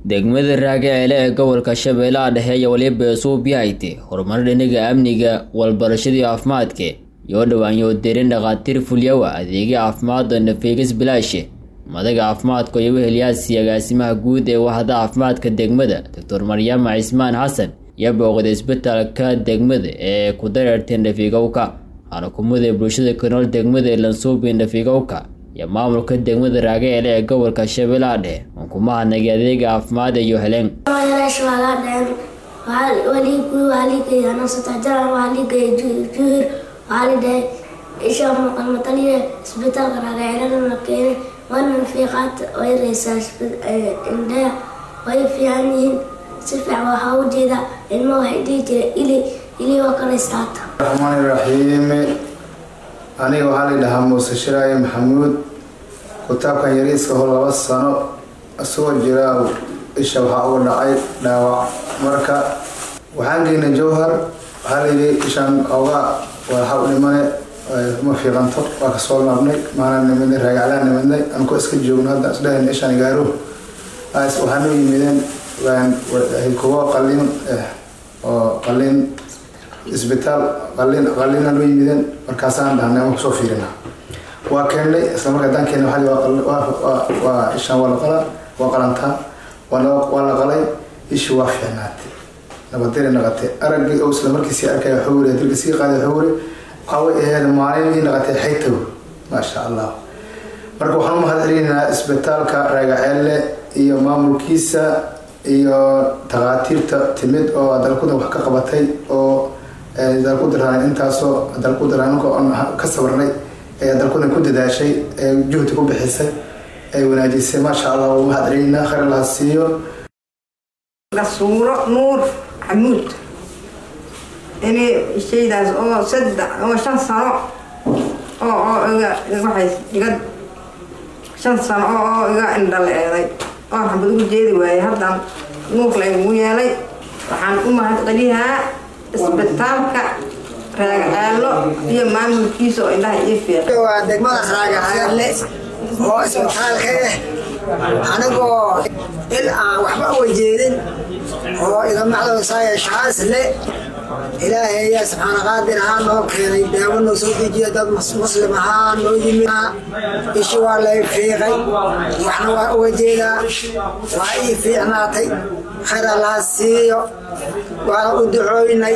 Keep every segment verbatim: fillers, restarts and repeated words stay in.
degmada Raagaceele ee gobolka Shabeellaha Dhexe ayaa waliba soo bixiyay horumar dhinaca amniga, walbarashada caafimaadka iyo dhawaanyo deerin dhaqaatiir fuliyawa adeegyo caafimaad oo nafeegis bilaash madaga caafimaadka iyo weheliyaasi agaasimaha guud ee waaxda caafimaadka degmada Doctor Maryam Ismaan Xasan iyo booqday isbitaalka degmada ee ku dareertay nafeegowka xarakumada bulshada ku nool degmada ee Lansuubi nafeegowka ya maamulka degmada Raagaceele ee gobolka Shabeellaha Dhexe kuma anaga adeeg caafimaad iyo heleen wali ku wali ka ana satajara wali ka juhur wali de isha maqalmataliye isbitaalka Raagaceele markay wana fiiqat way research inda way fiicaniin si fiican waxa u jeeda ilmo waxay dhigay ili ili waa kala istaata Rahmaan Rahiim aniga waxa la dhahaa Muuse Shiraaye Maxamuud kutaabkan yariiska hor laba sano soo jira isha waxa uu dhacay dhaawac marka waxaan geynay Jowhar waxa la yiri ishan oga waxa uu dhimay ma fiiqanto waa ka soo laabnay maana nimanka Raagaceele nimanay aan ku iska joogno hadda isdhayn ishan gaaro aas waxaan u yimideen waan ay kuwa qalin oo qalin isbitaal qalin qalin loo yimideen markaas aan dhahnay wax soo fiirina waa keenay isla markaa dankeena waxa waa waa ishan wala qala waa qalanta wala wala qalay ish waa fiicnaatay nabadeen naqatay aragii oo isla markiisa arkay xawri dilkisi qaaday xawri qawi ee maalin naqatay xayto ma sha Allah marka waxaan u mahadcelinaa isbitaalka Raagaceele iyo maamulkiisa iyo dhaqaatiirta timid oo dalkooda wax ka qabatay oo dalku diraan intaasoo dalku diraan ka sabarnay ee dalkuna ku dadaashay ee juhdi ku bixisay ay wanaajisay ma sha Allah oo hadreeyna khayr la siiyo rasuul nuur xamuud ini shaydaas oo saddex oo shan sano oo oo iga waxay iga shan sano oo iga indhaleeday oo xabad ugu jeedi waayay hadda nuur la igu yeelay waxaan u mahadcelinayaa isbitaalka Raagaceele iyo maamulkiisa oo indhaha ii fiiqay waa degmada Raagaceele oo isbitaalka anagoo il aan waxba wajeenin oo iga macdo saaya shaas le ilaahay ya subhana qadir aan oo keenay daawo noo soo dejiyo dad muslim ahaan oo yimina ishi waa la fiiqay waxna waa wajeeda waa ii fiicnaatay khayr Allah siiyo waa u ducooynay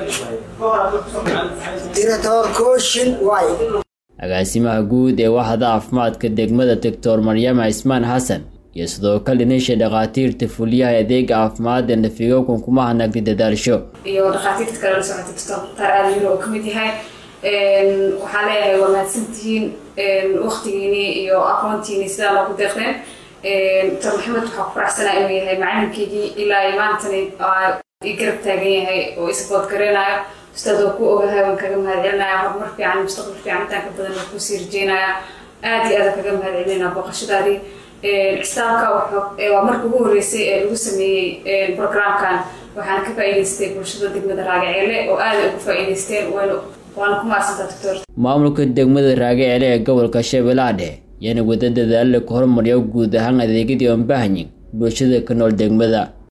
director coaching way agaasimaha guud ee waaxda caafimaadka degmada Doctor Maryam Ismaan Xasan iyo sidoo kale ninsha dhaqaatiirta fuliyaha adeeg caafimaad ee nafeegowka kuma hanagdi dadaalsho iyo dhaqaatiirta kale soo tagto taraadii oo kamid yahay een waxa leeyahay wanaagsantiin een waqtigiini iyo aqoontiini sida loo deeqeen een Doctor Maxamed waxa ku faraxsanaa inuu yahay macallinkii ilaa maantani igarab taagan yahay oo isbood gareenayo استاذ ku ogahay waan kaga mahadcelinayaa horumar fiican mustaqbal fiican tan ka badan ku sii rajeenayaa aad iyo aad kaga mahadcelinayaa booqashadaadii ee istaamka waa markii ugu horeysay ee lagu sameeyay programkan waxaan ka faa'iideystay bulshada degmada Raagaceele oo aad ugu faa'iideysteen waan ku maasantaa doctor maamulka degmada Raagaceele ee gobolka Shabeellaha Dhexe yana wada dadaal ku horumariyo guud ahaan adeegyada oo baahan yihiin bulshada ku nool degmada